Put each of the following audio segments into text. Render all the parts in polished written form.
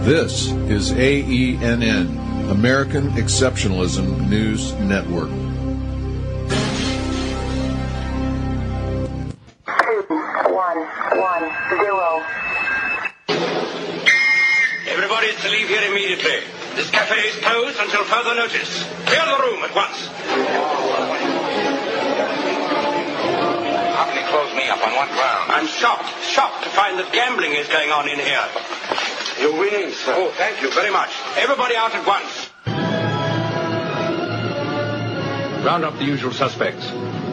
This is AENN, American Exceptionalism News Network. 2110. Everybody is to leave here immediately. This cafe is closed until further notice. Clear the room at once. How can you close me up? On what ground? I'm shocked to find that gambling is going on in here. You're winning, sir. Oh, thank you very much. Everybody out at once. Round up the usual suspects.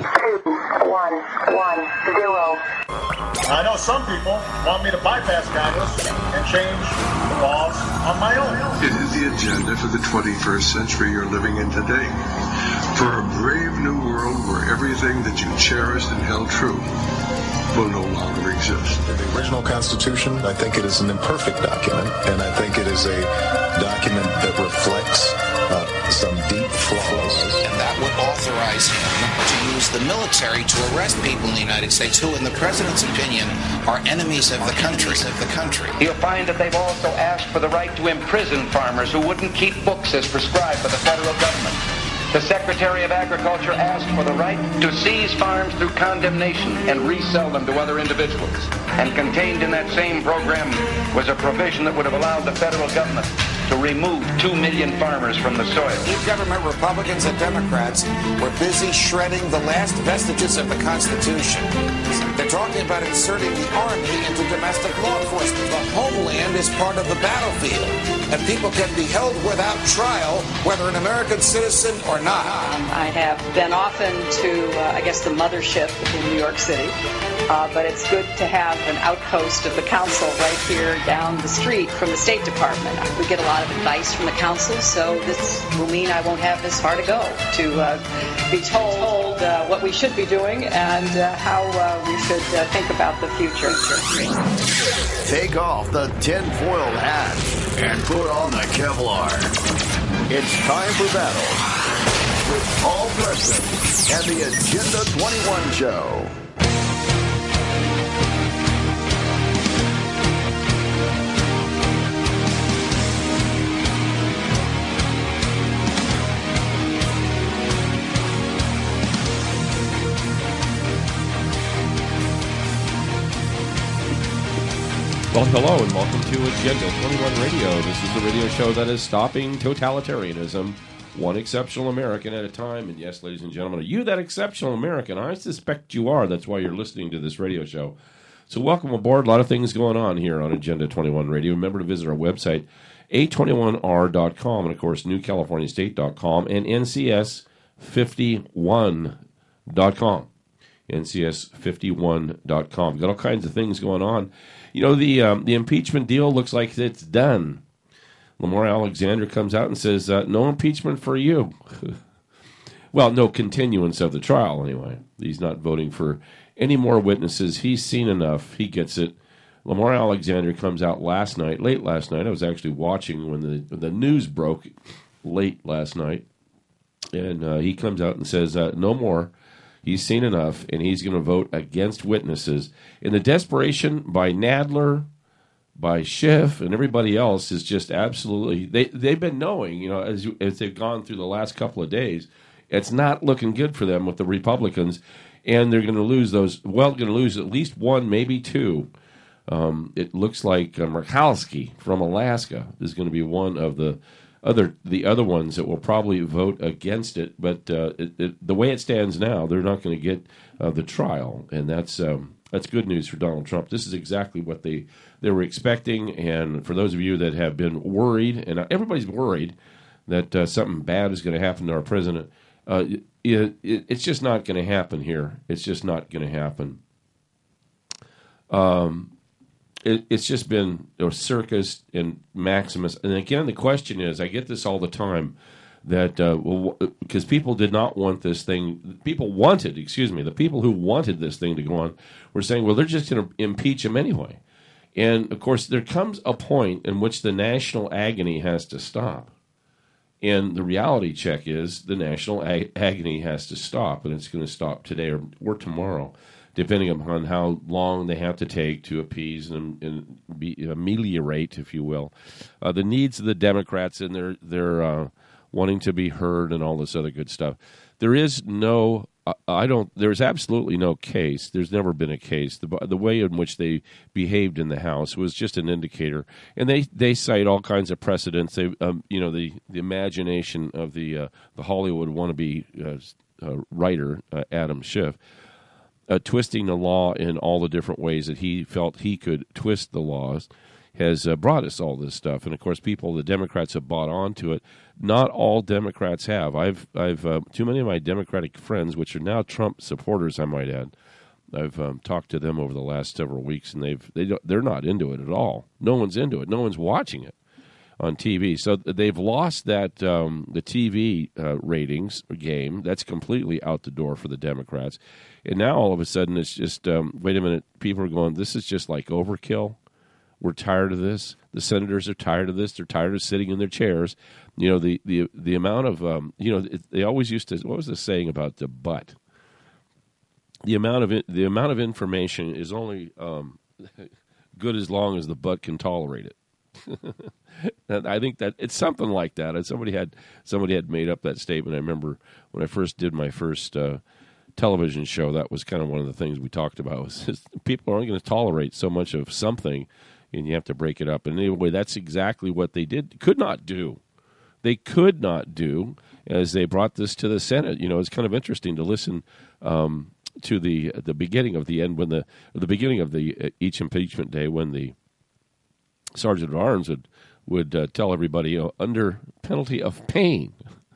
2110. I know some people want me to bypass Congress and change the laws on my own. It is the agenda for the 21st century you're living in today. For a brave new world where everything that you cherished and held true will no longer exist. The original Constitution, I think it is an imperfect document, and I think it is a document that reflects some deep flaws. And that would authorize him to use the military to arrest people in the United States who, in the president's opinion, are enemies of the country. You'll find that they've also asked for the right to imprison farmers who wouldn't keep books as prescribed by the federal government. The Secretary of Agriculture asked for the right to seize farms through condemnation and resell them to other individuals. And contained in that same program was a provision that would have allowed the federal government to remove 2 million farmers from the soil. Government Republicans and Democrats were busy shredding the last vestiges of the Constitution. They're talking about inserting the Army into domestic law enforcement. The homeland is part of the battlefield, and people can be held without trial, whether an American citizen or not. I have been often to, the mothership in New York City, but it's good to have an outpost of the council right here down the street from the State Department. We get a lot of advice from the council, so this will mean I won't have this far to go to be told what we should be doing and how we should think about the future. Take off the tinfoil hat and put on the Kevlar. It's time for battle with Paul Preston and the Agenda 21 Show. Well, hello and welcome to Agenda 21 Radio. This is the radio show that is stopping totalitarianism, one exceptional American at a time. And yes, ladies and gentlemen, are you that exceptional American? I suspect you are. That's why you're listening to this radio show. So welcome aboard. A lot of things going on here on Agenda 21 Radio. Remember to visit our website, a21r.com, and, of course, newcaliforniastate.com and ncs51.com. ncs51.com. Got all kinds of things going on. You know, the impeachment deal looks like it's done. Lamar Alexander comes out and says, no impeachment for you. Well, no continuance of the trial, anyway. He's not voting for any more witnesses. He's seen enough. He gets it. Lamar Alexander comes out late last night. I was actually watching when the news broke late last night. And he comes out and says, no more. He's seen enough, and he's going to vote against witnesses. And the desperation by Nadler, by Schiff, and everybody else is just absolutely... They've been knowing, as they've gone through the last couple of days, it's not looking good for them with the Republicans, and they're going to lose going to lose at least one, maybe two. It looks like Murkowski from Alaska is going to be one of the other ones that will probably vote against it, but the way it stands now, they're not going to get the trial, and that's good news for Donald Trump. This is exactly what they were expecting, and for those of you that have been worried, and everybody's worried that something bad is going to happen to our president, it's just not going to happen here. It's just not going to happen. It's just been a circus and Maximus. And again, the question is, I get this all the time, that because people did not want this thing, the people who wanted this thing to go on were saying, well, they're just going to impeach him anyway. And, of course, there comes a point in which the national agony has to stop. And the reality check is the national agony has to stop, and it's going to stop today or tomorrow. depending upon how long they have to take to appease and ameliorate, if you will, the needs of the Democrats and their wanting to be heard and all this other good stuff. There is no, there's absolutely no case. There's never been a case. The way in which they behaved in the House was just an indicator. And they cite all kinds of precedents. They, the imagination of the Hollywood wannabe writer, Adam Schiff, twisting the law in all the different ways that he felt he could twist the laws, has brought us all this stuff. And of course, the Democrats have bought onto it. Not all Democrats have. I've too many of my Democratic friends, which are now Trump supporters, I might add. I've talked to them over the last several weeks, and they're not into it at all. No one's into it. No one's watching it on TV. So they've lost that the TV ratings game. That's completely out the door for the Democrats. And now all of a sudden it's just, wait a minute, people are going, this is just like overkill. We're tired of this. The senators are tired of this. They're tired of sitting in their chairs. The amount of, they always used to, what was the saying about the butt? The amount of information is only good as long as the butt can tolerate it. And I think that it's something like that. Somebody had made up that statement. I remember when I first did my first television show, that was kind of one of the things we talked about. Was just, people aren't going to tolerate so much of something, and you have to break it up. And anyway, that's exactly what they could not do. They could not do as they brought this to the Senate. It's kind of interesting to listen to the beginning of the end the beginning of each impeachment day, when the Sergeant at Arms would tell everybody under penalty of pain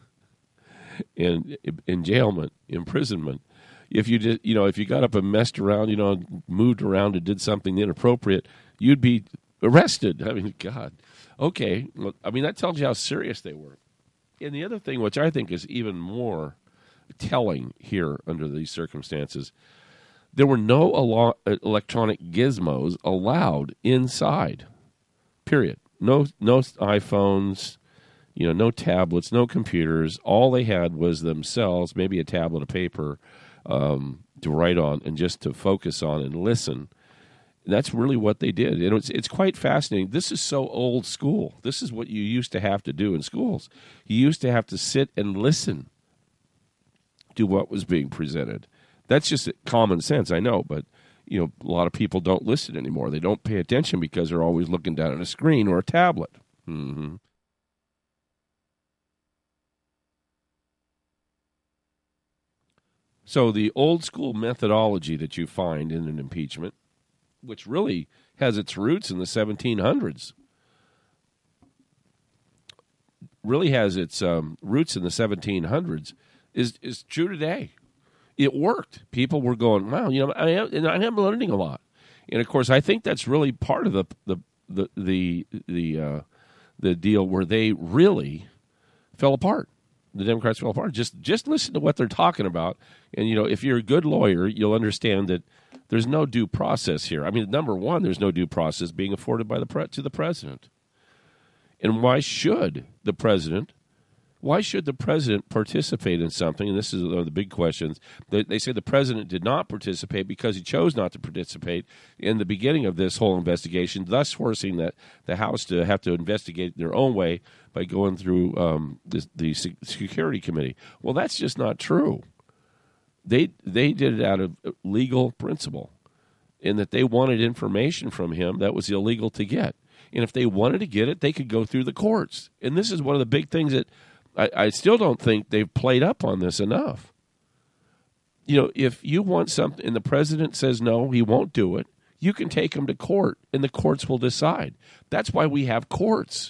and enjailment, imprisonment, if you did, if you got up and messed around, moved around and did something inappropriate, you'd be arrested. I mean, God. Okay. Look, that tells you how serious they were. And the other thing, which I think is even more telling here under these circumstances, there were no electronic gizmos allowed inside. Period. No iPhones, no tablets, no computers. All they had was themselves, maybe a tablet of paper to write on and just to focus on and listen. And that's really what they did. And it's quite fascinating. This is so old school. This is what you used to have to do in schools. You used to have to sit and listen to what was being presented. That's just common sense, I know, but a lot of people don't listen anymore. They don't pay attention because they're always looking down at a screen or a tablet. Mm-hmm. So the old school methodology that you find in an impeachment, which really has its roots in the 1700s, is true today. It worked. People were going, wow, I am learning a lot. And of course, I think that's really part of the deal where they really fell apart. The Democrats fell apart. Just listen to what they're talking about, and if you're a good lawyer, you'll understand that there's no due process here. Number one, there's no due process being afforded by to the president. And why should the president participate in something? And this is one of the big questions. They say the president did not participate because he chose not to participate in the beginning of this whole investigation, thus forcing the House to have to investigate their own way by going through the Security Committee. Well, that's just not true. They did it out of legal principle, in that they wanted information from him that was illegal to get. And if they wanted to get it, they could go through the courts. And this is one of the big things that I still don't think they've played up on this enough. If you want something and the president says no, he won't do it, you can take him to court and the courts will decide. That's why we have courts.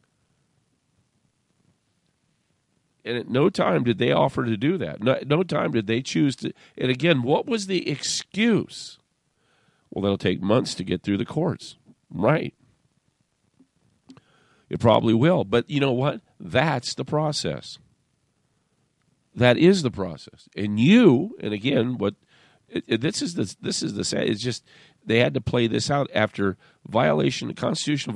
And at no time did they offer to do that. No time did they choose to. And again, what was the excuse? Well, that'll take months to get through the courts. Right. It probably will. But you know what? That's the process. That is the process. And again, this is the sad. It's just they had to play this out after constitutional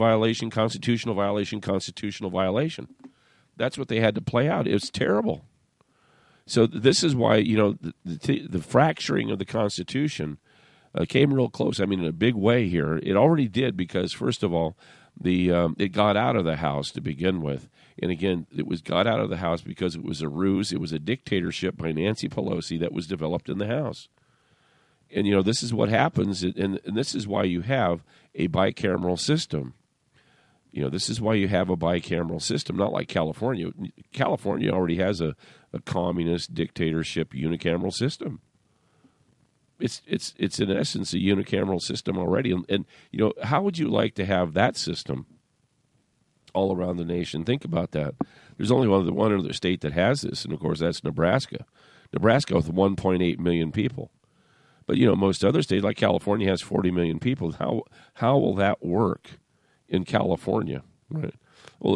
violation. That's what they had to play out. It was terrible. So this is why, the fracturing of the Constitution came real close. I mean, in a big way here. It already did because, first of all, it got out of the House to begin with. And again, it was got out of the House because it was a ruse. It was a dictatorship by Nancy Pelosi that was developed in the House. And, this is what happens, and this is why you have a bicameral system. This is why you have a bicameral system, not like California. California already has a communist dictatorship unicameral system. It's in essence a unicameral system already. And how would you like to have that system all around the nation? Think about that. There's only one other state that has this, and of course that's Nebraska. Nebraska with 1.8 million people. But most other states, like California, has 40 million people. How will that work in California? Right. Well,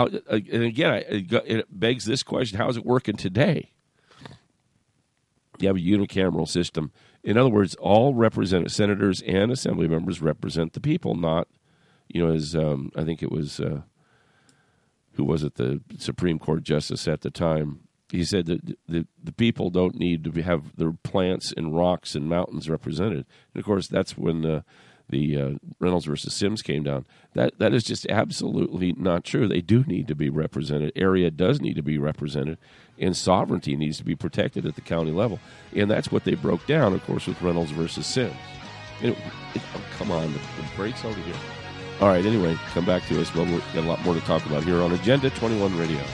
it begs this question: how is it working today? You have a unicameral system. In other words, all senators and assembly members represent the people, not, as I think it was, who was it, the Supreme Court justice at the time. He said that the people don't need to have their plants and rocks and mountains represented. And, of course, that's when the Reynolds versus Sims came down. That is just absolutely not true. They do need to be represented. Area does need to be represented, and sovereignty needs to be protected at the county level. And that's what they broke down, of course, with Reynolds versus Sims. Come on, the break's over here. All right, anyway, come back to us. We've got a lot more to talk about here on Agenda 21 Radio.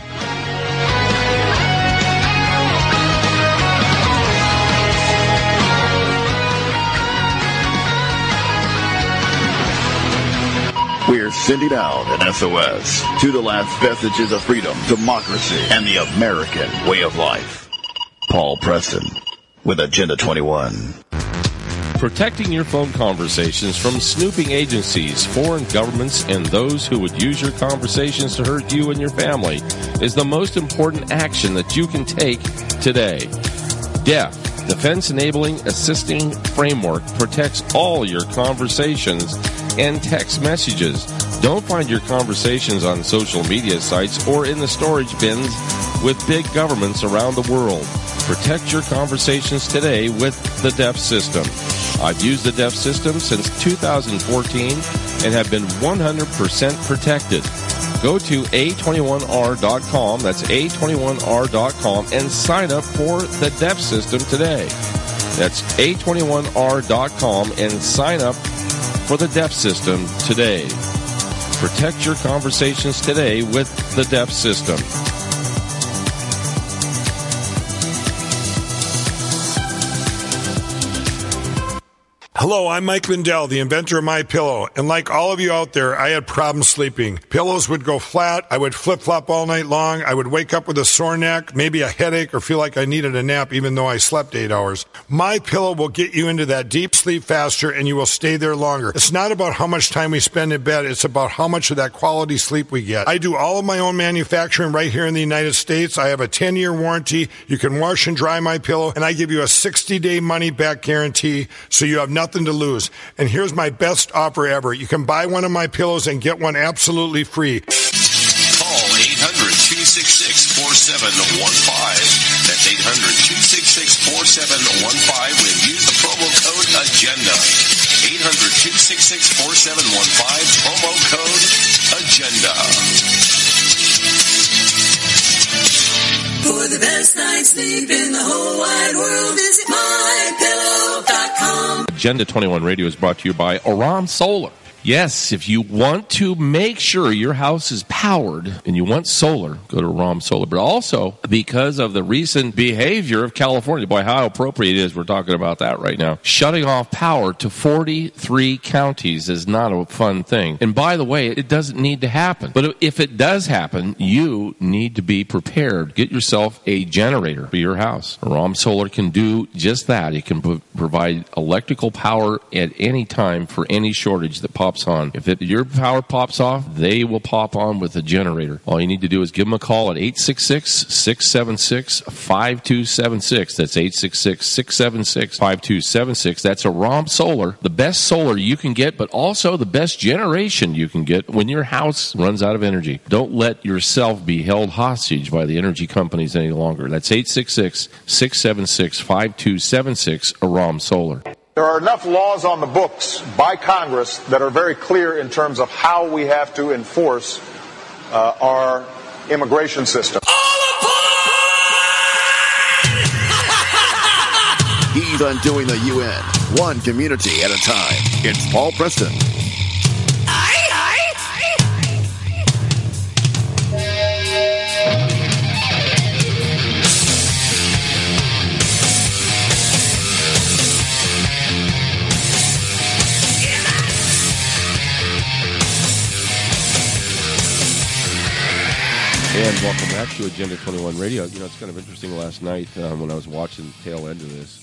We're sending out an SOS to the last vestiges of freedom, democracy, and the American way of life. Paul Preston with Agenda 21. Protecting your phone conversations from snooping agencies, foreign governments, and those who would use your conversations to hurt you and your family is the most important action that you can take today. DEF, Defense Enabling Assisting Framework, protects all your conversations and text messages. Don't find your conversations on social media sites or in the storage bins with big governments around the world. Protect your conversations today with the DEF system. I've used the DEF system since 2014 and have been 100% protected. Go to A21R.com, that's A21R.com, and sign up for the DEF system today. That's A21R.com and sign up for the DEF system today. Protect your conversations today with the DEF system. Hello, I'm Mike Lindell, the inventor of MyPillow, and like all of you out there, I had problems sleeping. Pillows would go flat, I would flip-flop all night long, I would wake up with a sore neck, maybe a headache, or feel like I needed a nap even though I slept 8 hours. MyPillow will get you into that deep sleep faster, and you will stay there longer. It's not about how much time we spend in bed, it's about how much of that quality sleep we get. I do all of my own manufacturing right here in the United States. I have a 10-year warranty. You can wash and dry MyPillow, and I give you a 60-day money-back guarantee, so you have nothing to lose. And here's my best offer ever. You can buy one of my pillows and get one absolutely free. Call 800-266-4715. That's 800-266-4715 and use the promo code AGENDA. 800-266-4715, promo code AGENDA. For the best night's sleep in the whole wide world, visit MyPillow.com. Agenda 21 Radio is brought to you by Aram Solar. Yes, if you want to make sure your house is powered and you want solar, go to Aram Solar. But also, because of the recent behavior of California, boy, how appropriate it is we're talking about that right now. Shutting off power to 43 counties is not a fun thing. And by the way, it doesn't need to happen. But if it does happen, you need to be prepared. Get yourself a generator for your house. Aram Solar can do just that. It can provide electrical power at any time for any shortage that pops pops on. If your power pops off, they will pop on with a generator. All you need to do is give them a call at 866-676-5276. That's 866-676-5276. That's Aram Solar, the best solar you can get, but also the best generation you can get when your house runs out of energy. Don't let yourself be held hostage by the energy companies any longer. That's 866-676-5276, Aram Solar. There are enough laws on the books by Congress that are very clear in terms of how we have to enforce our immigration system. He's undoing the UN, one community at a time. It's Paul Preston. And welcome back to Agenda 21 Radio. You know, it's kind of interesting last night when I was watching the tail end of this.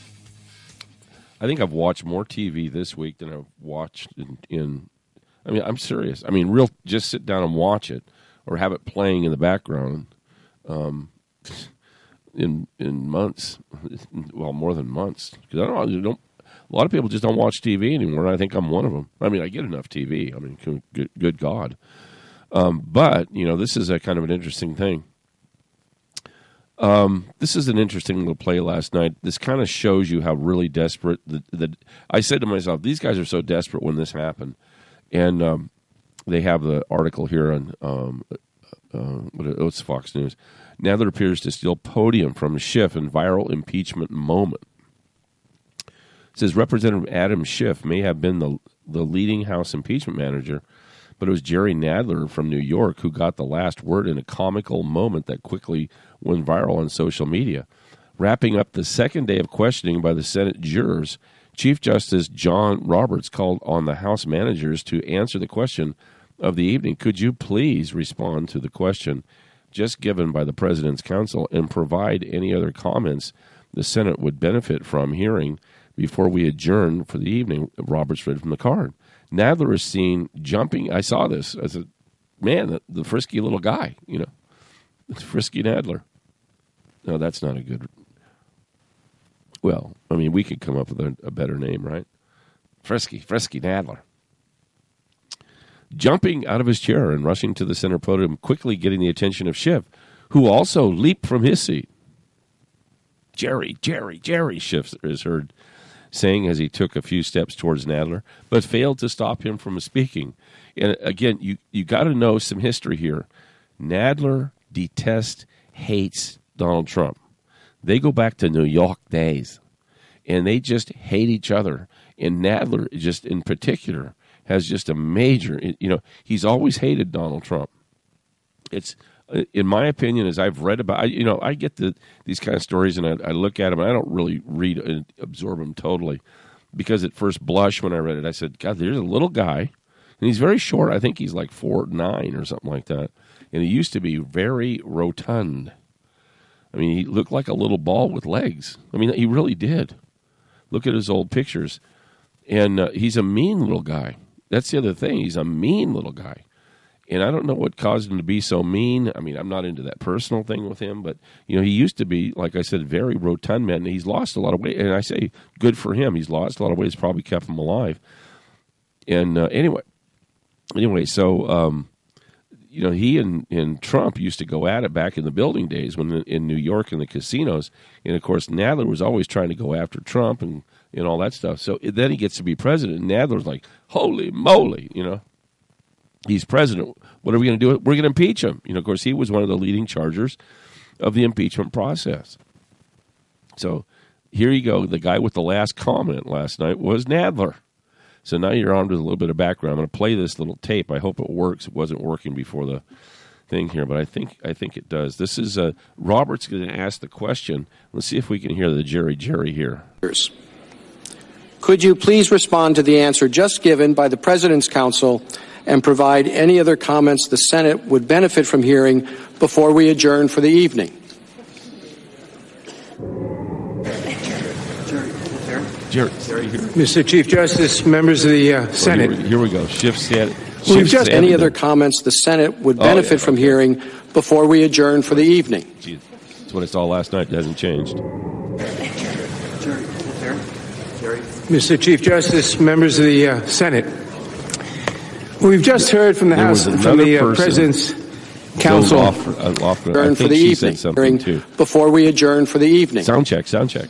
I think I've watched more TV this week than I've watched in I mean, I'm serious. I mean, just sit down and watch it or have it playing in the background in months. Well, more than months. Because I don't know, a lot of people just don't watch TV anymore. I think I'm one of them. I mean, I get enough TV. I mean, good God. But, you know, this is a kind of an interesting thing. This is an interesting little play last night. This kind of shows you how really desperate I said to myself, these guys are so desperate when this happened. And they have the article here on it's Fox News. Nadler appears to steal podium from Schiff in viral impeachment moment. It says Representative Adam Schiff may have been the leading House impeachment manager, but it was Jerry Nadler from New York who got the last word in a comical moment that quickly went viral on social media. Wrapping up the second day of questioning by the Senate jurors, Chief Justice John Roberts called on the House managers to answer the question of the evening. Could you please respond to the question just given by the President's counsel and provide any other comments the Senate would benefit from hearing before we adjourn for the evening? Roberts read from the card. Nadler is seen jumping. I saw this. I said, man, the frisky little guy, you know. It's Frisky Nadler. No, that's not a good... Well, I mean, we could come up with a better name, right? Frisky Nadler. Jumping out of his chair and rushing to the center podium, quickly getting the attention of Schiff, who also leaped from his seat. Jerry, Schiff is heard saying as he took a few steps towards Nadler, but failed to stop him from speaking. And again, you got to know some history here. Nadler hates Donald Trump. They go back to New York days, and they just hate each other. And Nadler, just in particular, has just a major, you know, he's always hated Donald Trump. It's, in my opinion, as I've read about, you know, I get these kind of stories and I look at them and I don't really read and absorb them totally, because at first blush when I read it, I said, God, there's a little guy, and he's very short. I think he's like 4'9" or something like that. And he used to be very rotund. I mean, he looked like a little ball with legs. I mean, he really did. Look at his old pictures. And he's a mean little guy. That's the other thing. He's a mean little guy. And I don't know what caused him to be so mean. I mean, I'm not into that personal thing with him, but, you know, he used to be, like I said, very rotund man. He's lost a lot of weight, and I say good for him. He's lost a lot of weight. It's probably kept him alive. And anyway, so, you know, he and Trump used to go at it back in the building days when in New York in the casinos. And, of course, Nadler was always trying to go after Trump and all that stuff. So then he gets to be president, and Nadler's like, holy moly, you know. He's president. What are we going to do? We're going to impeach him. You know, of course, he was one of the leading chargers of the impeachment process. So here you go. The guy with the last comment last night was Nadler. So now you're on with a little bit of background. I'm going to play this little tape. I hope it works. It wasn't working before the thing here, but I think it does. This is Robert's going to ask the question. Let's see if we can hear the Jerry here. Could you please respond to the answer just given by the President's counsel and provide any other comments the Senate would benefit from hearing before we adjourn for the evening? Jerry. Mr. Chief Justice, members of the Senate. Here we go. We've just any other comments the Senate would benefit from hearing before we adjourn for the evening. Jeez. That's what I saw last night. It hasn't changed. Mr. Chief Justice, members of the Senate. We've just heard from the House, from the President's counsel. I think she said something too. Before we adjourn for the evening. Sound check.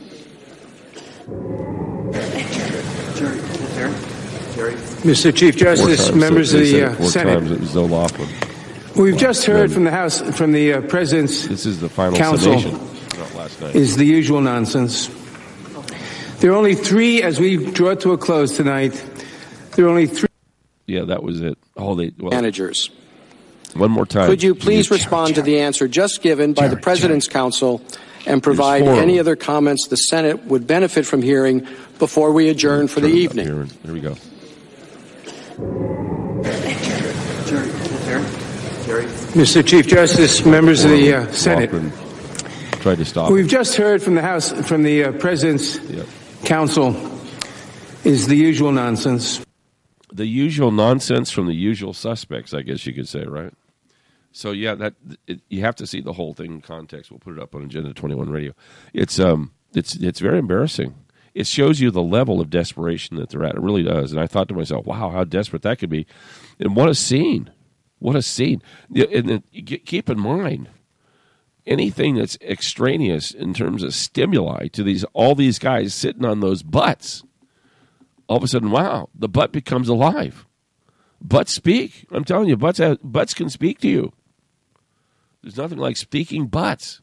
Mr. Chief Justice, members of the Senate. It was Zoe Laughlin. We've just heard from the House, from the President's This is the final counsel. summation. Not last night. Is the usual nonsense. There are only three, as we draw to a close tonight, there are only three. Yeah, that was it. Managers. One more time. Could you please respond to the answer just given by the President's counsel and provide any other comments the Senate would benefit from hearing before we adjourn for the evening? Here we go. Mr. Chief Justice, members of the Senate. Tried to stop. We've just heard from the House, from the President's counsel. Is the usual nonsense. The usual nonsense from the usual suspects, I guess you could say, right? So yeah, you have to see the whole thing in context. We'll put it up on Agenda 21 Radio. It's very embarrassing. It shows you the level of desperation that they're at. It really does. And I thought to myself, wow, how desperate that could be. And what a scene. What a scene. And keep in mind, anything that's extraneous in terms of stimuli to all these guys sitting on those butts, all of a sudden, wow, the butt becomes alive. Butts speak. I'm telling you, butts can speak to you. There's nothing like speaking butts.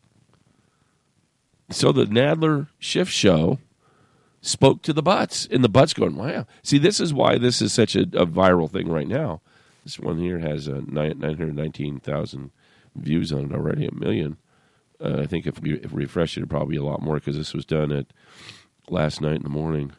So the Nadler Schiff show spoke to the butts, and the butts going, wow. See, this is why this is such a viral thing right now. This one here has 919,000 views on it already, 1 million. I think if we refresh it, it'd probably be a lot more because this was done at last night in the morning,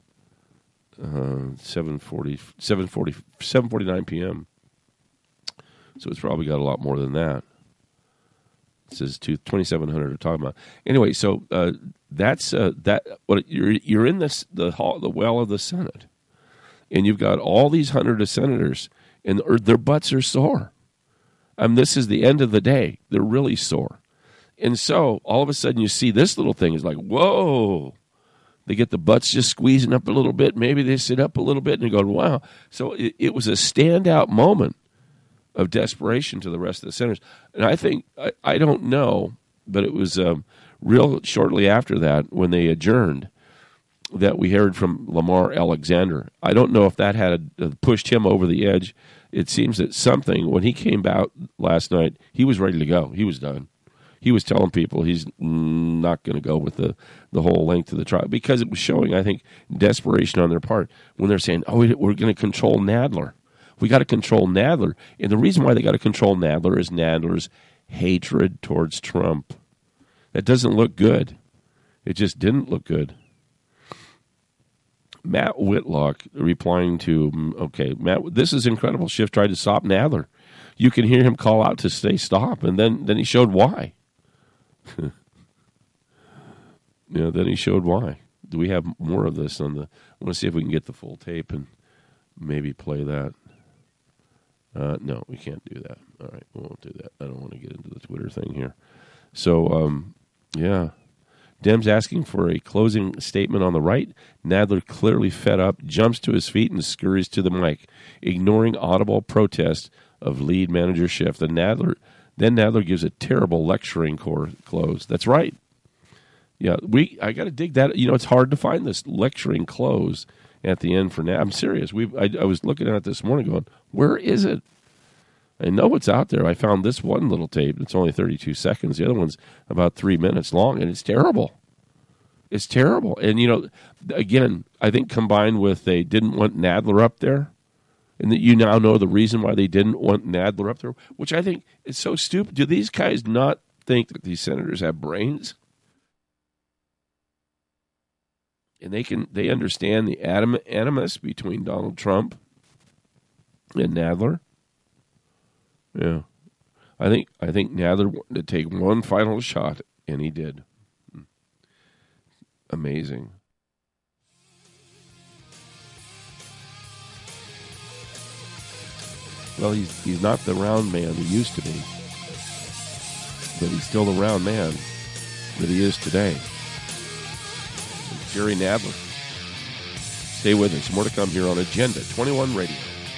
7:49 p.m. So it's probably got a lot more than that. It says 2,700 are talking about. Anyway, so that's that. What you're in the hall, the well of the Senate, and you've got all these hundreds of senators, and their butts are sore. This is the end of the day. They're really sore, and so all of a sudden you see this little thing is like, whoa. They get the butts just squeezing up a little bit. Maybe they sit up a little bit, and you go, wow. So it was a standout moment of desperation to the rest of the senators. And I think, I don't know, but it was real shortly after that when they adjourned that we heard from Lamar Alexander. I don't know if that had pushed him over the edge. It seems that something, when he came out last night, he was ready to go. He was done. He was telling people he's not going to go with the whole length of the trial because it was showing, I think, desperation on their part when they're saying, oh, we're going to control Nadler. We got to control Nadler. And the reason why they got to control Nadler is Nadler's hatred towards Trump. That doesn't look good. It just didn't look good. Matt Whitlock replying to, okay, Matt, this is incredible. Schiff tried to stop Nadler. You can hear him call out to say stop, and then he showed why. Then he showed why. Do we have more of this on the? I want to see if we can get the full tape and maybe play that. No, we can't do that. All right, we won't do that. I don't want to get into the Twitter thing here. So, yeah. Dems asking for a closing statement on the right. Nadler, clearly fed up, jumps to his feet and scurries to the mic, ignoring audible protest of lead manager Schiff. Then Nadler gives a terrible lecturing close. That's right. Yeah, I got to dig that. It's hard to find this lecturing close at the end for Nadler. I'm serious. I was looking at it this morning going, where is it? I know it's out there. I found this one little tape. It's only 32 seconds. The other one's about 3 minutes long, and it's terrible. It's terrible. And, again, I think combined with they didn't want Nadler up there, and that you now know the reason why they didn't want Nadler up there, which I think is so stupid. Do these guys not think that these senators have brains? And they understand the animus between Donald Trump and Nadler? Yeah. I think Nadler wanted to take one final shot, and he did. Amazing. Well, he's not the round man he used to be, but he's still the round man that he is today. Jerry Nadler. Stay with us. More to come here on Agenda 21 Radio.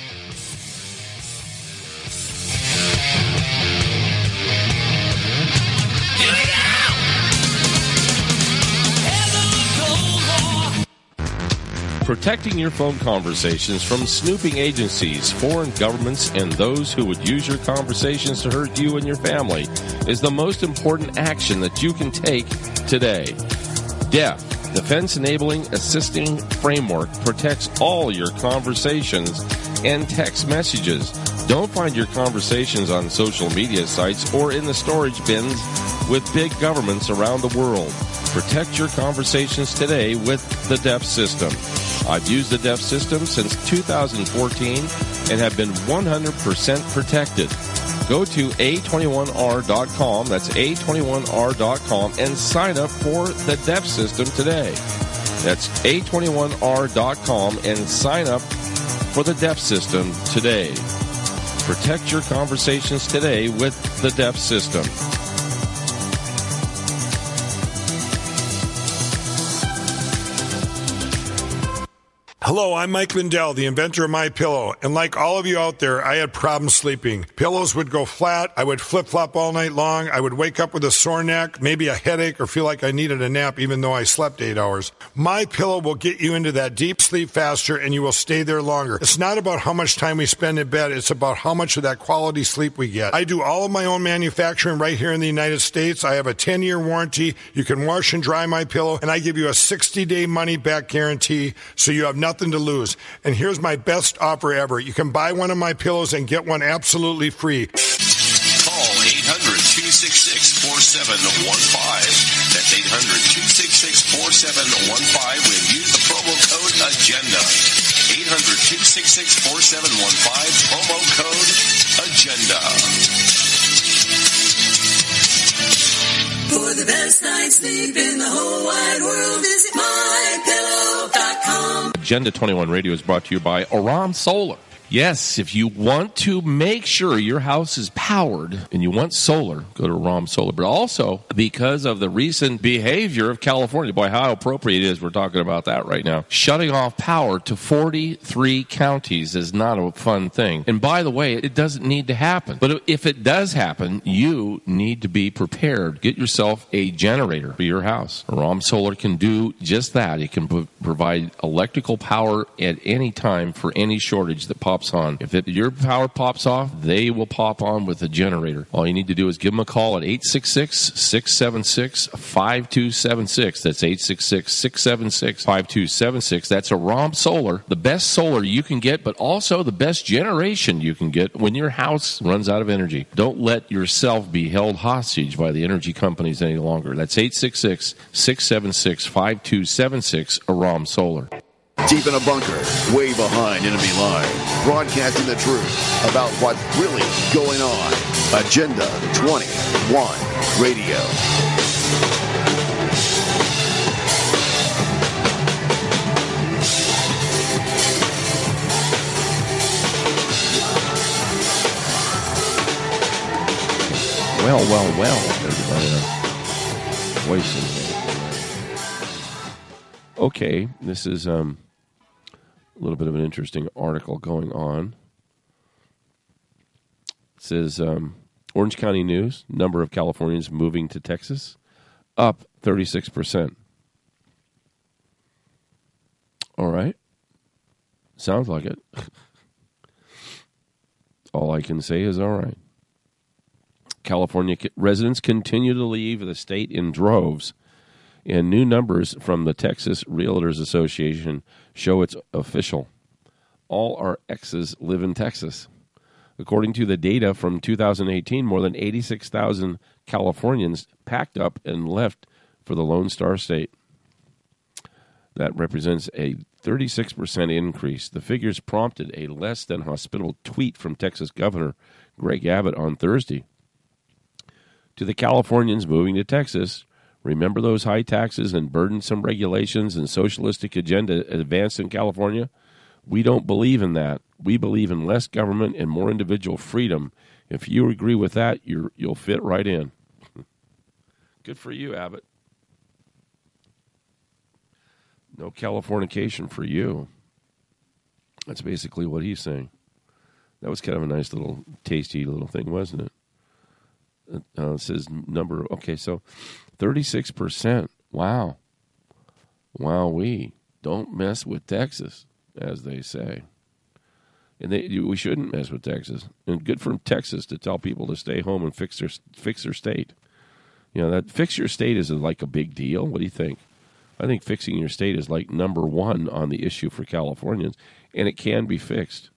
Protecting your phone conversations from snooping agencies, foreign governments, and those who would use your conversations to hurt you and your family is the most important action that you can take today. DEF, Defense Enabling Assisting Framework, protects all your conversations and text messages. Don't find your conversations on social media sites or in the storage bins with big governments around the world. Protect your conversations today with the DEF system. I've used the DEF system since 2014 and have been 100% protected. Go to A21R.com, that's A21R.com, and sign up for the DEF system today. That's A21R.com and sign up for the DEF system today. Protect your conversations today with the DEF system. Hello, I'm Mike Lindell, the inventor of MyPillow, and like all of you out there, I had problems sleeping. Pillows would go flat, I would flip-flop all night long, I would wake up with a sore neck, maybe a headache, or feel like I needed a nap even though I slept 8 hours. MyPillow will get you into that deep sleep faster, and you will stay there longer. It's not about how much time we spend in bed, it's about how much of that quality sleep we get. I do all of my own manufacturing right here in the United States. I have a 10-year warranty. You can wash and dry MyPillow, and I give you a 60-day money-back guarantee, so you have nothing to lose. And here's my best offer ever. You can buy one of my pillows and get one absolutely free. Call 800-266-4715. That's 800-266-4715 when use the promo code AGENDA. 800-266-4715, promo code AGENDA. For the best night's sleep in the whole wide world, visit MyPillow.com. Agenda 21 Radio is brought to you by Aram Solar. Yes, if you want to make sure your house is powered and you want solar, go to Aram Solar. But also, because of the recent behavior of California, boy, how appropriate it is we're talking about that right now. Shutting off power to 43 counties is not a fun thing. And by the way, it doesn't need to happen. But if it does happen, you need to be prepared. Get yourself a generator for your house. Aram Solar can do just that. It can provide electrical power at any time for any shortage that pops on. If your power pops off, they will pop on with a generator. All you need to do is give them a call at 866-676-5276. That's 866-676-5276. That's Aram Solar, the best solar you can get, but also the best generation you can get when your house runs out of energy. Don't let yourself be held hostage by the energy companies any longer. That's 866-676-5276, Aram Solar. Deep in a bunker, way behind enemy lines, broadcasting the truth about what's really going on. Agenda 21 Radio. Well, everybody. Voices. Okay, this is a little bit of an interesting article going on. It says, Orange County News, number of Californians moving to Texas, up 36%. All right. Sounds like it. All I can say is all right. California residents continue to leave the state in droves, and new numbers from the Texas Realtors Association show it's official. All our exes live in Texas. According to the data from 2018, more than 86,000 Californians packed up and left for the Lone Star State. That represents a 36% increase. The figures prompted a less than hospitable tweet from Texas Governor Greg Abbott on Thursday. To the Californians moving to Texas, remember those high taxes and burdensome regulations and socialistic agenda advanced in California? We don't believe in that. We believe in less government and more individual freedom. If you agree with that, you'll fit right in. Good for you, Abbott. No Californication for you. That's basically what he's saying. That was kind of a nice little, tasty little thing, wasn't it? It says number, okay, so 36%. Wow. Wowee. Don't mess with Texas, as they say. And we shouldn't mess with Texas. And good for Texas to tell people to stay home and fix their state. You know, that fix your state is like a big deal. What do you think? I think fixing your state is like number one on the issue for Californians, and it can be fixed.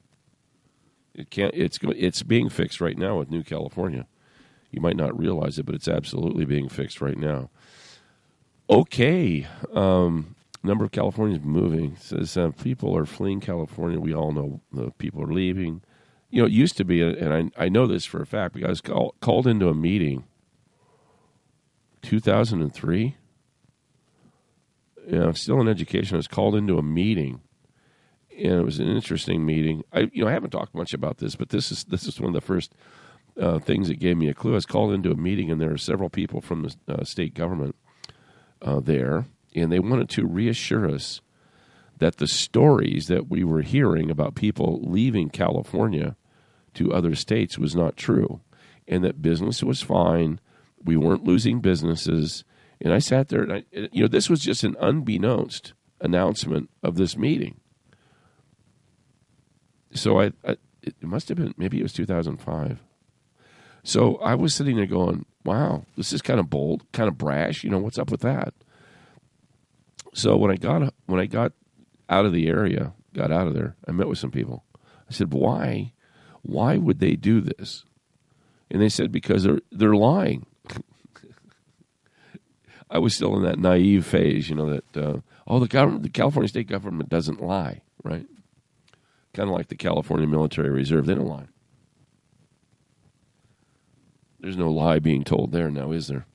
It's being fixed right now with New California. You might not realize it, but it's absolutely being fixed right now. Okay. Number of Californians moving. It says people are fleeing California. We all know the people are leaving. You know, it used to be, and I know this for a fact, because I was called into a meeting 2003. I'm still in education. I was called into a meeting, and it was an interesting meeting. I haven't talked much about this, but this is one of the first things that gave me a clue. I was called into a meeting, and there were several people from the state government there, and they wanted to reassure us that the stories that we were hearing about people leaving California to other states was not true, and that business was fine. We weren't losing businesses. And I sat there, and this was just an unbeknownst announcement of this meeting. So it must have been, maybe it was 2005. So I was sitting there going, wow, this is kind of bold, kind of brash. What's up with that? So when I got out of the area, got out of there, I met with some people. I said, why would they do this? And they said, because they're lying. I was still in that naive phase, that the California state government doesn't lie, right? Kind of like the California Military Reserve, they don't lie. There's no lie being told there now, is there?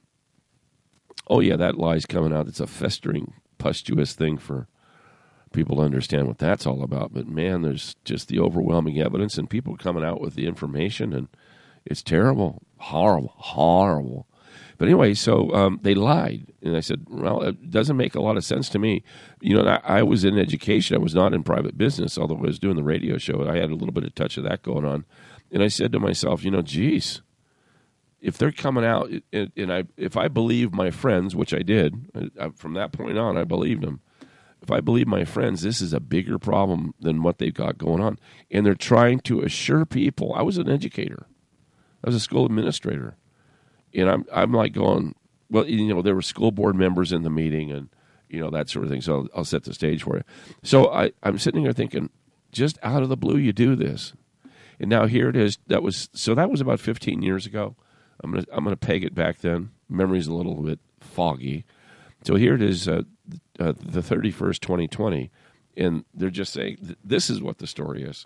Oh yeah, that lie's coming out. It's a festering, pustulous thing for people to understand what that's all about. But man, there's just the overwhelming evidence, and people coming out with the information, and it's terrible, horrible. But anyway, so they lied. And I said, well, it doesn't make a lot of sense to me. I was in education. I was not in private business, although I was doing the radio show. I had a little bit of touch of that going on. And I said to myself, geez, if they're coming out, if I believe my friends, which I did, from that point on, I believed them. If I believe my friends, this is a bigger problem than what they've got going on. And they're trying to assure people. I was an educator. I was a school administrator. And I'm like going, well, there were school board members in the meeting and, that sort of thing. So I'll set the stage for you. So I'm sitting there thinking, just out of the blue, you do this. And now here it is. That was about 15 years ago. I'm gonna peg it back then. Memory's a little bit foggy. So here it is, the 31st, 2020. And they're just saying, this is what the story is.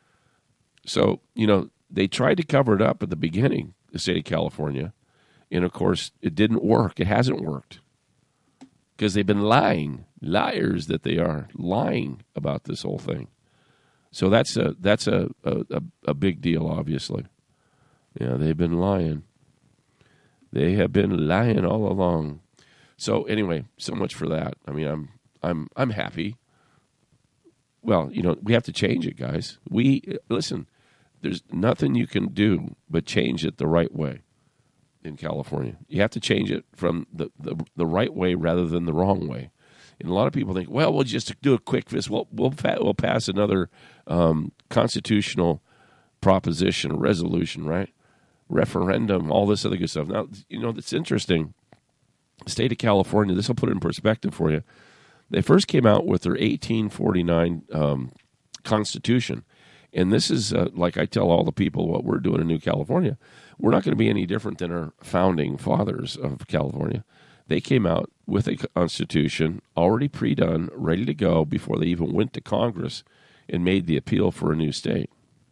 So, they tried to cover it up at the beginning, the state of California. And, of course, it didn't work. It hasn't worked because they've been lying, liars that they are, lying about this whole thing. So that's a big deal, obviously. Yeah, they've been lying. They have been lying all along. So anyway, so much for that. I mean, I'm happy. Well, we have to change it, guys. Listen. There's nothing you can do but change it the right way. In California, you have to change it from the right way rather than the wrong way. And a lot of people think, well, we'll just do a quick fix. We'll pass another constitutional proposition, resolution, right? Referendum, all this other good stuff. Now, it's interesting. The state of California, this will put it in perspective for you. They first came out with their 1849 Constitution. And this is, like I tell all the people what we're doing in New California, we're not going to be any different than our founding fathers of California. They came out with a constitution already pre-done, ready to go before they even went to Congress and made the appeal for a new state.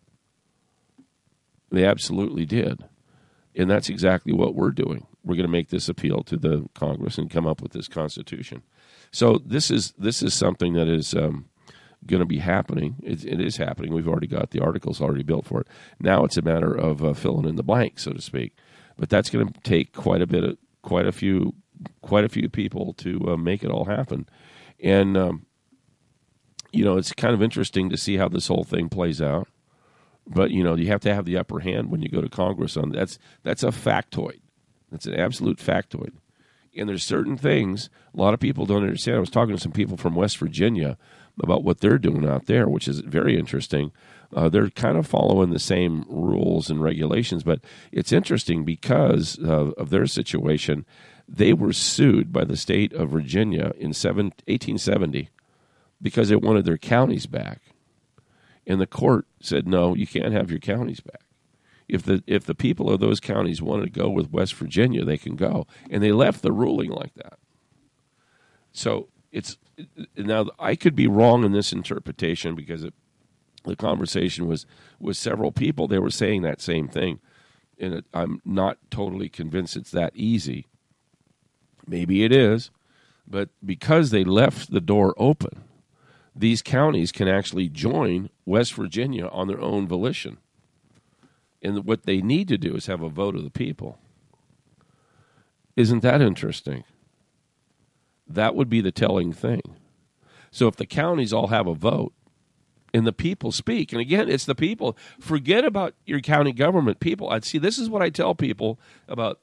They absolutely did. And that's exactly what we're doing. We're going to make this appeal to the Congress and come up with this constitution. So this is something that is going to be happening. It is happening. We've already got the articles already built for it. Now it's a matter of filling in the blank, so to speak. But that's going to take quite a few people to make it all happen. And it's kind of interesting to see how this whole thing plays out. But you have to have the upper hand when you go to Congress on that's a factoid. That's an absolute factoid. And there's certain things a lot of people don't understand. I was talking to some people from West Virginia about what they're doing out there, which is very interesting. They're kind of following the same rules and regulations, but it's interesting because of their situation. They were sued by the state of Virginia in 1870 because they wanted their counties back. And the court said, no, you can't have your counties back. If the people of those counties wanted to go with West Virginia, they can go. And they left the ruling like that. So now I could be wrong in this interpretation because the conversation was with several people. They were saying that same thing. And I'm not totally convinced it's that easy. Maybe it is. But because they left the door open, these counties can actually join West Virginia on their own volition. And what they need to do is have a vote of the people. Isn't that interesting? That would be the telling thing. So if the counties all have a vote and the people speak, and again, it's the people. Forget about your county government people. I'd see, this is what I tell people about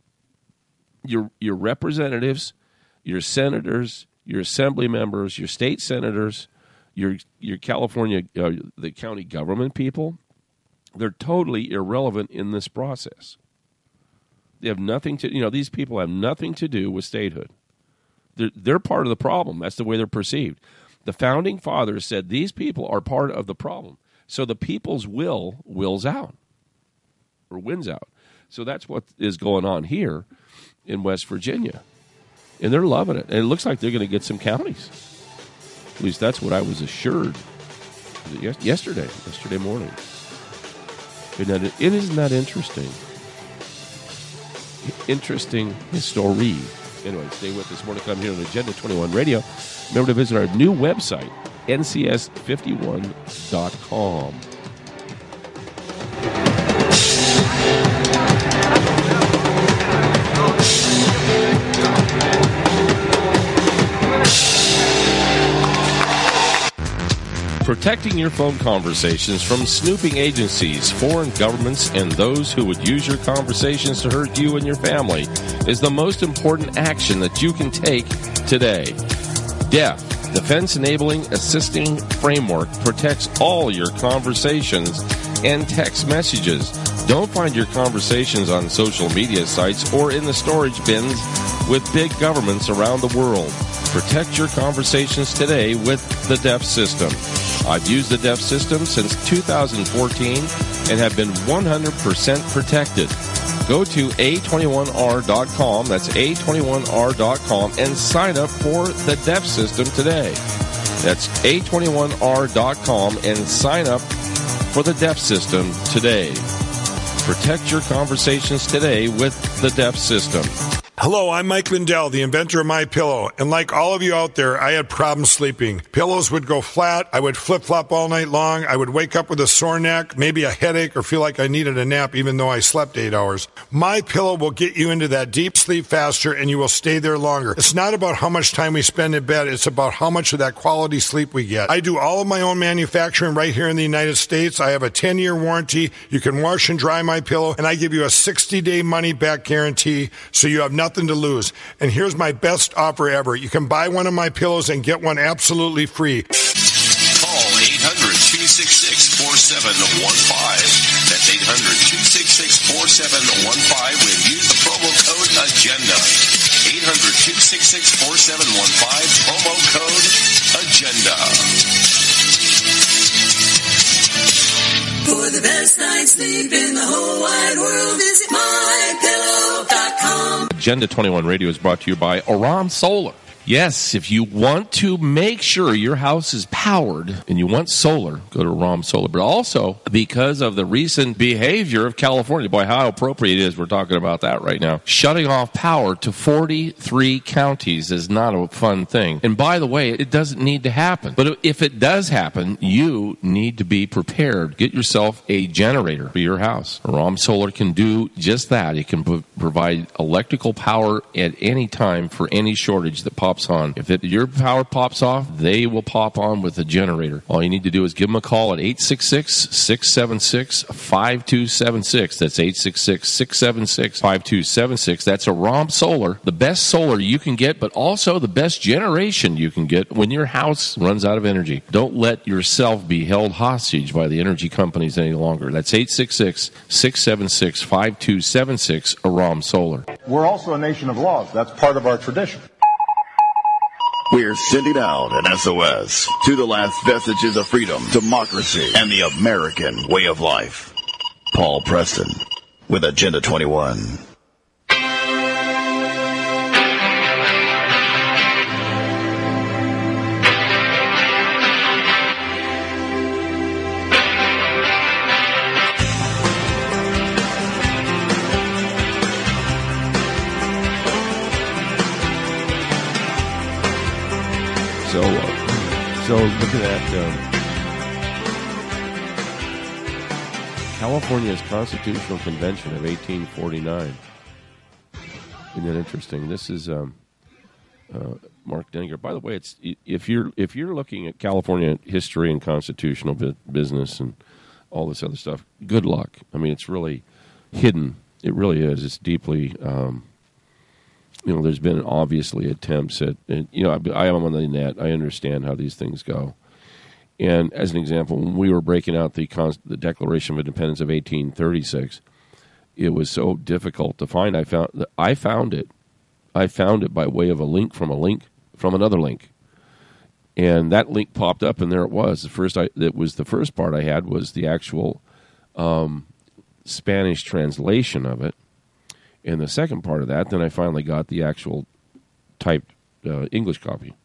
your representatives, your senators, your assembly members, your state senators, your California, the county government people. They're totally irrelevant in this process. They have nothing to, these people have nothing to do with statehood. They're part of the problem. That's the way they're perceived. The founding fathers said these people are part of the problem. So the people's will wills out or wins out. So that's what is going on here in West Virginia. And they're loving it. And it looks like they're going to get some counties. At least that's what I was assured yesterday morning. Isn't that interesting? Interesting history. Anyway, stay with us. More to come here on Agenda 21 Radio. Remember to visit our new website, ncs51.com. Protecting your phone conversations from snooping agencies, foreign governments, and those who would use your conversations to hurt you and your family is the most important action that you can take today. DEF, Defense Enabling Assisting Framework, protects all your conversations and text messages. Don't find your conversations on social media sites or in the storage bins with big governments around the world. Protect your conversations today with the DEF system. I've used the DEF system since 2014 and have been 100% protected. Go to A21R.com, that's A21R.com, and sign up for the DEF system today. That's A21R.com and sign up for the DEF system today. Protect your conversations today with the DEF system. Hello, I'm Mike Lindell, the inventor of MyPillow, and like all of you out there, I had problems sleeping. Pillows would go flat, I would flip-flop all night long, I would wake up with a sore neck, maybe a headache, or feel like I needed a nap even though I slept 8 hours. MyPillow will get you into that deep sleep faster and you will stay there longer. It's not about how much time we spend in bed, it's about how much of that quality sleep we get. I do all of my own manufacturing right here in the United States. I have a 10-year warranty. You can wash and dry MyPillow, and I give you a 60-day money-back guarantee, so you have nothing to lose. And here's my best offer ever. You can buy one of my pillows and get one absolutely free. Call 800-266-4715. That's 800-266-4715 when use the promo code AGENDA. 800-266-4715, promo code AGENDA. For the best night's sleep in the whole wide world, visit MyPillow.com. Agenda 21 Radio is brought to you by Oran Solar. Yes, if you want to make sure your house is powered and you want solar, go to ROM Solar. But also, because of the recent behavior of California, boy, how appropriate it is we're talking about that right now. Shutting off power to 43 counties is not a fun thing. And by the way, it doesn't need to happen. But if it does happen, you need to be prepared. Get yourself a generator for your house. ROM Solar can do just that. It can provide electrical power at any time for any shortage that pops on. If your power pops off, they will pop on with a generator. All you need to do is give them a call at 866-676-5276. That's 866-676-5276. That's a ROM Solar, the best solar you can get, but also the best generation you can get when your house runs out of energy. Don't let yourself be held hostage by the energy companies any longer. That's 866-676-5276, a ROM Solar. We're also a nation of laws. That's part of our tradition. We're sending out an SOS to the last vestiges of freedom, democracy, and the American way of life. Paul Preston with Agenda 21. So look at that. California's Constitutional Convention of 1849. Isn't that interesting? This is Mark Denninger. By the way, it's if you're looking at California history and constitutional business and all this other stuff, good luck. I mean, it's really hidden. It really is. It's deeply. There's been obviously attempts at, I am on the net. I understand how these things go. And as an example, when we were breaking out the Declaration of Independence of 1836, it was so difficult to find. I found it by way of a link from another link. And that link popped up, and there it was. The first part I had was the actual Spanish translation of it. And the second part of that, then I finally got the actual typed English copy,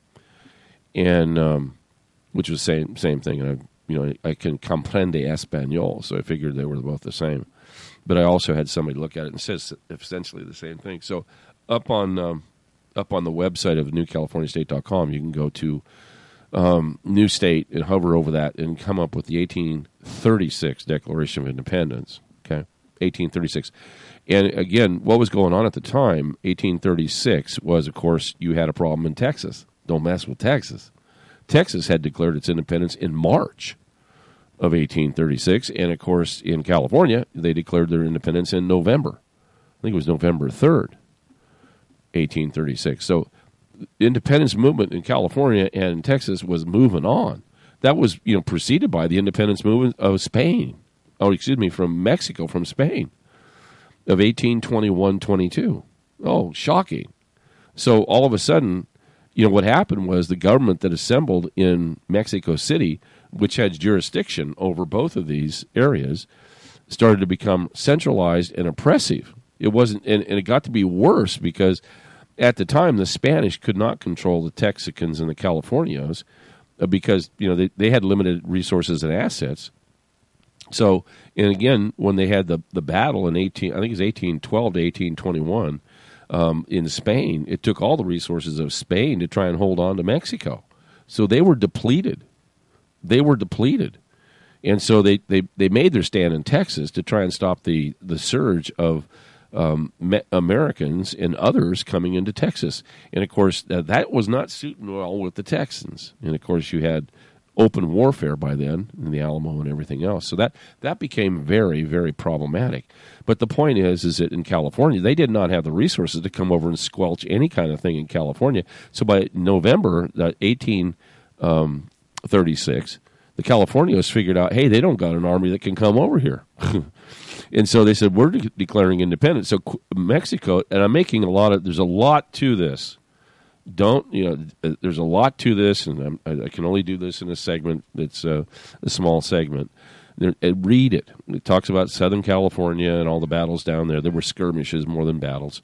and which was same thing. And I can comprende español, so I figured they were both the same. But I also had somebody look at it and says essentially the same thing. So up on the website of newcaliforniastate.com, you can go to New State and hover over that and come up with the 1836 Declaration of Independence. Okay, 1836. And again, what was going on at the time, 1836, was, of course, you had a problem in Texas. Don't mess with Texas. Texas had declared its independence in March of 1836. And, of course, in California, they declared their independence in November. I think it was November 3rd, 1836. So the independence movement in California and Texas was moving on. That was, preceded by the independence movement of Spain. From Mexico, from Spain. Of 1821-22. Oh, shocking. So all of a sudden, what happened was the government that assembled in Mexico City, which had jurisdiction over both of these areas, started to become centralized and oppressive. It wasn't, and it got to be worse because at the time the Spanish could not control the Texicans and the Californios because they had limited resources and assets. So, and again, when they had the battle in 1812 to 1821 in Spain, it took all the resources of Spain to try and hold on to Mexico. So they were depleted. And so they made their stand in Texas to try and stop the surge of Americans and others coming into Texas. And, of course, that was not suiting well with the Texans. And, of course, you had open warfare by then in the Alamo and everything else. So that became very, very problematic. But the point is that in California, they did not have the resources to come over and squelch any kind of thing in California. So by November 1836, the Californios figured out, hey, they don't got an army that can come over here. And so they said, we're declaring independence. So Mexico, and I'm making there's a lot to this. There's a lot to this, and I can only do this in a segment that's a small segment. Read it. It talks about Southern California and all the battles down there. There were skirmishes more than battles.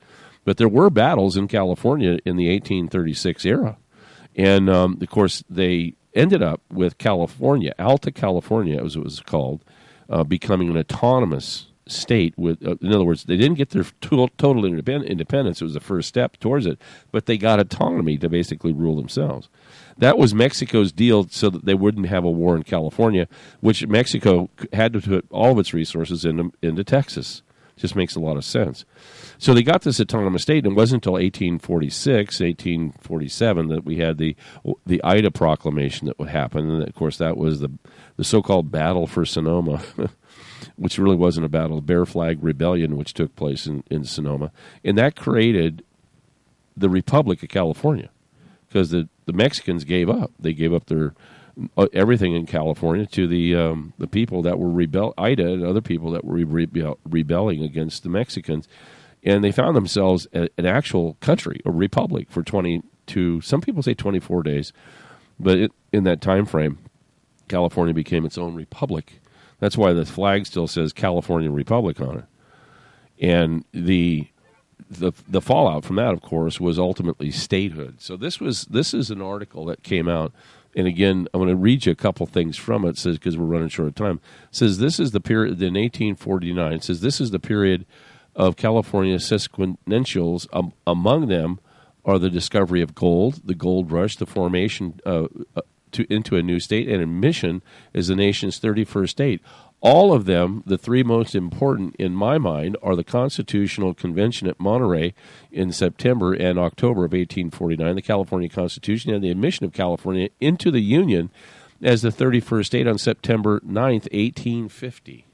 But there were battles in California in the 1836 era. And, of course, they ended up with California, Alta California, as it was called, becoming an autonomous state. With, in other words, they didn't get their total independence. It was the first step towards it. But they got autonomy to basically rule themselves. That was Mexico's deal so that they wouldn't have a war in California, which Mexico had to put all of its resources into Texas. Just makes a lot of sense. So they got this autonomous state, and it wasn't until 1846, 1847 that we had the Ida Proclamation that would happen. And, of course, that was the so-called Battle for Sonoma, which really wasn't a battle, a Bear Flag Rebellion, which took place in Sonoma. And that created the Republic of California because the Mexicans gave up. They gave up their everything in California to the people that were Ida and other people that were rebelling against the Mexicans. And they found themselves an actual country, a republic, for 22, some people say 24 days. But in that time frame, California became its own republic. That's why the flag still says California Republic on it. And the fallout from that, of course, was ultimately statehood. So this is an article that came out. And again, I'm going to read you a couple things from it. It says, because we're running short of time. It says this is the period in 1849. It says this is the period of California sesquicentennials. Among them are the discovery of gold, the gold rush, the formation into a new state, and admission as the nation's 31st state. All of them, the three most important in my mind, are the Constitutional Convention at Monterey in September and October of 1849, the California Constitution, and the admission of California into the Union as the 31st state on September 9th, 1850.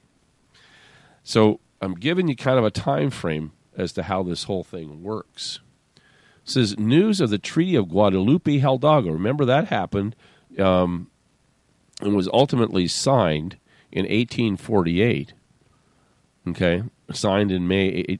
So I'm giving you kind of a time frame as to how this whole thing works. It says, news of the Treaty of Guadalupe Hidalgo. Remember that happened and was ultimately signed in 1848, okay, signed in May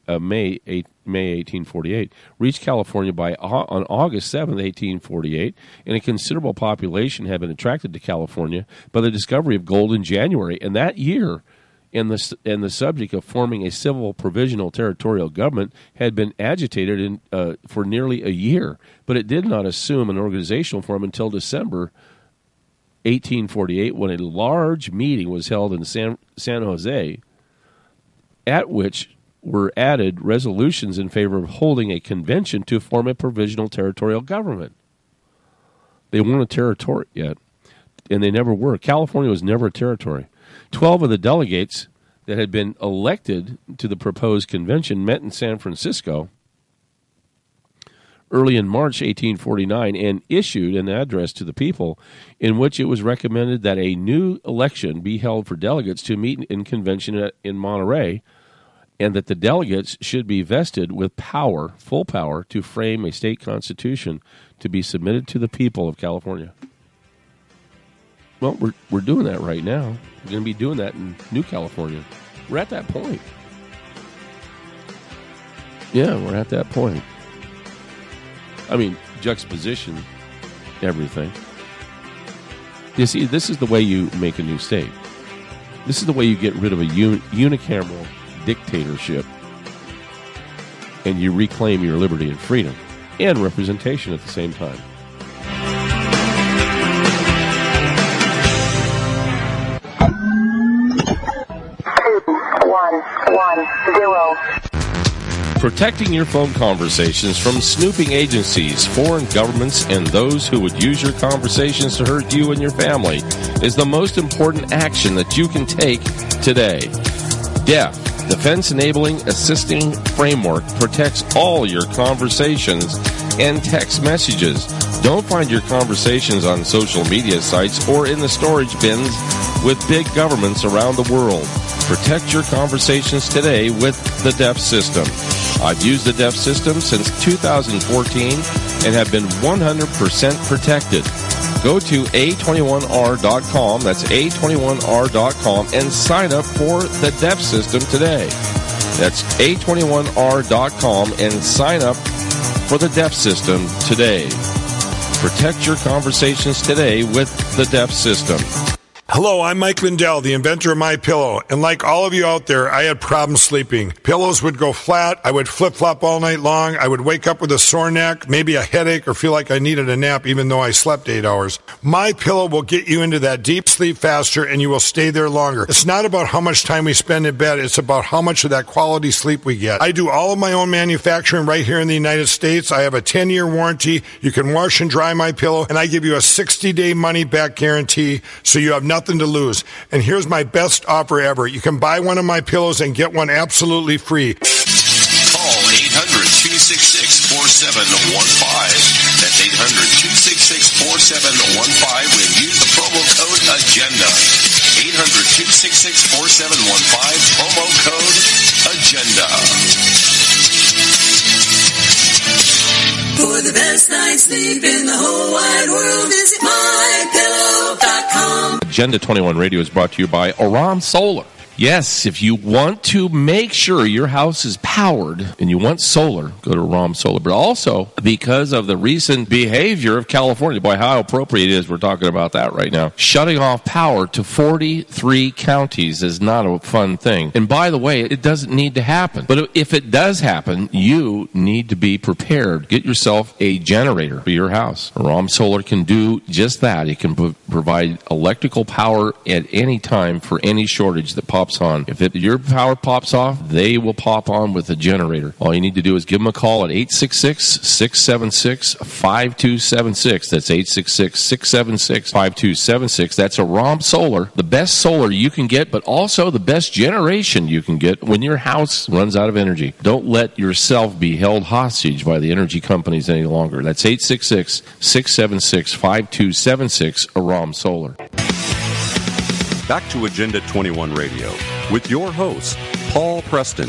1848, reached California on August 7th, 1848, and a considerable population had been attracted to California by the discovery of gold in January. And that year, and the subject of forming a civil provisional territorial government had been agitated for nearly a year, but it did not assume an organizational form until December 1848, when a large meeting was held in San Jose, at which were added resolutions in favor of holding a convention to form a provisional territorial government. They weren't a territory yet, and they never were. California was never a territory. 12 of the delegates that had been elected to the proposed convention met in San Francisco early in March 1849 and issued an address to the people in which it was recommended that a new election be held for delegates to meet in convention in Monterey, and that the delegates should be vested with power, full power, to frame a state constitution to be submitted to the people of California. Well, we're doing that right now. We're going to be doing that in New California. We're at that point. Yeah, we're at that point. I mean, juxtaposition, everything. You see, this is the way you make a new state. This is the way you get rid of a unicameral dictatorship and you reclaim your liberty and freedom and representation at the same time. Protecting your phone conversations from snooping agencies, foreign governments, and those who would use your conversations to hurt you and your family is the most important action that you can take today. DEF, Defense Enabling Assisting Framework, protects all your conversations and text messages. Don't find your conversations on social media sites or in the storage bins with big governments around the world. Protect your conversations today with the DEF system. I've used the DEF system since 2014 and have been 100% protected. Go to A21R.com, that's A21R.com, and sign up for the DEF system today. That's A21R.com and sign up for the DEF system today. Protect your conversations today with the DEF system. Hello, I'm Mike Lindell, the inventor of MyPillow, and like all of you out there, I had problems sleeping. Pillows would go flat, I would flip-flop all night long, I would wake up with a sore neck, maybe a headache, or feel like I needed a nap even though I slept 8 hours. MyPillow will get you into that deep sleep faster, and you will stay there longer. It's not about how much time we spend in bed, it's about how much of that quality sleep we get. I do all of my own manufacturing right here in the United States. I have a 10-year warranty. You can wash and dry MyPillow, and I give you a 60-day money-back guarantee, so you have nothing to lose. And here's my best offer ever. You can buy one of my pillows and get one absolutely free. Call 800-266-4715. That's 800-266-4715 when use the promo code AGENDA. 800-266-4715, promo code AGENDA. For the best night's sleep in the whole wide world, visit MyPillow.com. Agenda 21 Radio is brought to you by Aram Solar. Yes, if you want to make sure your house is powered and you want solar, go to Aram Solar. But also, because of the recent behavior of California, boy, how appropriate it is we're talking about that right now. Shutting off power to 43 counties is not a fun thing. And by the way, it doesn't need to happen. But if it does happen, you need to be prepared. Get yourself a generator for your house. Aram Solar can do just that. It can provide electrical power at any time for any shortage that pops on. If your power pops off, they will pop on with a generator. All you need to do is give them a call at 866-676-5276. That's 866-676-5276. That's Aram Solar, the best solar you can get, but also the best generation you can get when your house runs out of energy. Don't let yourself be held hostage by the energy companies any longer. That's 866-676-5276, Aram Solar. Back to Agenda 21 Radio with your host, Paul Preston.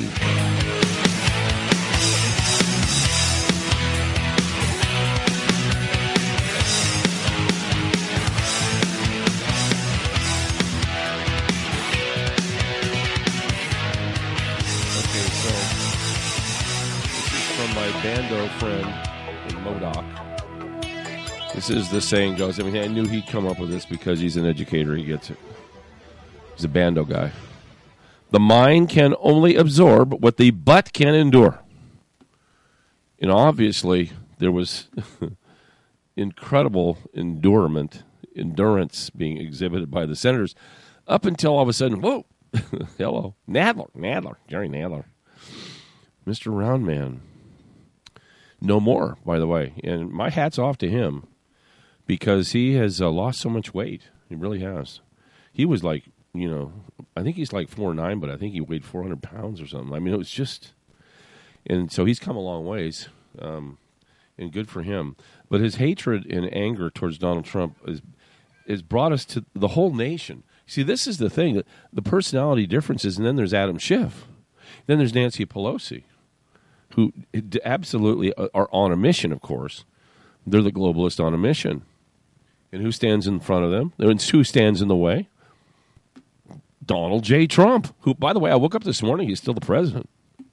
Okay, so this is from my Bando friend in Modoc. This is the saying goes. I mean, I knew he'd come up with this because he's an educator. He gets it. He's a Bando guy. The mind can only absorb what the butt can endure. And obviously, there was incredible endurance being exhibited by the senators up until all of a sudden, whoa, hello, Nadler, Jerry Nadler. Mr. Roundman. No more, by the way. And my hat's off to him because he has lost so much weight. He really has. He was like, I think he's like 4'9", but I think he weighed 400 pounds or something. I mean, it was just... And so he's come a long ways, and good for him. But his hatred and anger towards Donald Trump has brought us to the whole nation. See, this is the thing, the personality differences, and then there's Adam Schiff. Then there's Nancy Pelosi, who absolutely are on a mission, of course. They're the globalists on a mission. And who stands in front of them? And who stands in the way? Donald J. Trump, who, by the way, I woke up this morning, he's still the president.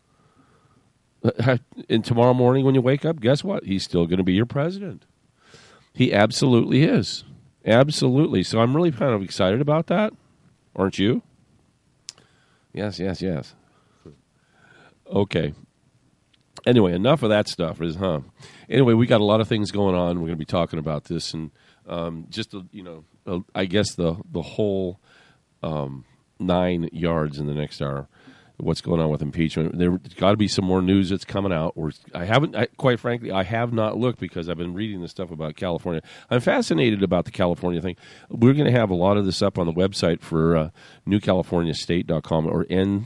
And tomorrow morning when you wake up, guess what? He's still going to be your president. He absolutely is. Absolutely. So I'm really kind of excited about that. Aren't you? Yes. Okay. Anyway, enough of that stuff. Anyway, we got a lot of things going on. We're going to be talking about this. And I guess the whole... 9 yards in the next hour. What's going on with impeachment? There's got to be some more news that's coming out. Quite frankly, I have not looked because I've been reading this stuff about California. I'm fascinated about the California thing. We're going to have a lot of this up on the website for newcaliforniastate.com or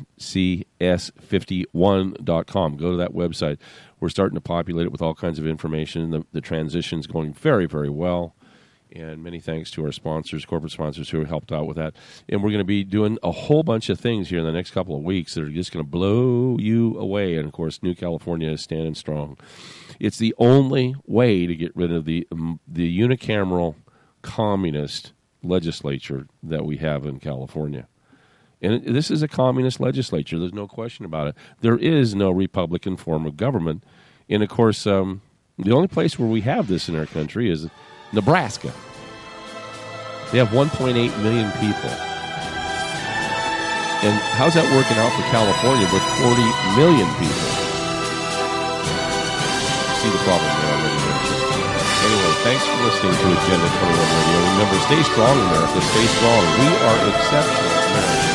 ncs51.com. Go to that website. We're starting to populate it with all kinds of information. The transition's going very, very well. And many thanks to our sponsors, corporate sponsors who have helped out with that. And we're going to be doing a whole bunch of things here in the next couple of weeks that are just going to blow you away. And, of course, New California is standing strong. It's the only way to get rid of the unicameral communist legislature that we have in California. And this is a communist legislature. There's no question about it. There is no Republican form of government. And, of course, the only place where we have this in our country is Nebraska. They have 1.8 million people. And how's that working out for California with 40 million people? See the problem there already mentioned. Anyway, thanks for listening to Agenda 21 Radio. Remember, stay strong, America. Stay strong. We are exceptional Americans.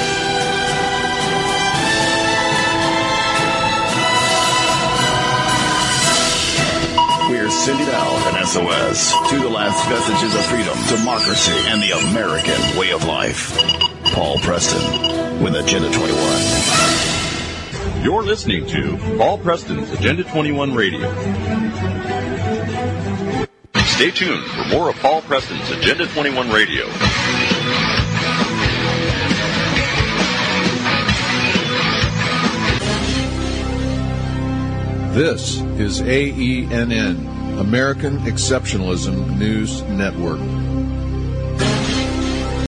We're sending out an SOS to the last vestiges of freedom, democracy, and the American way of life. Paul Preston with Agenda 21. You're listening to Paul Preston's Agenda 21 Radio. Stay tuned for more of Paul Preston's Agenda 21 Radio. This is AENN, American Exceptionalism News Network.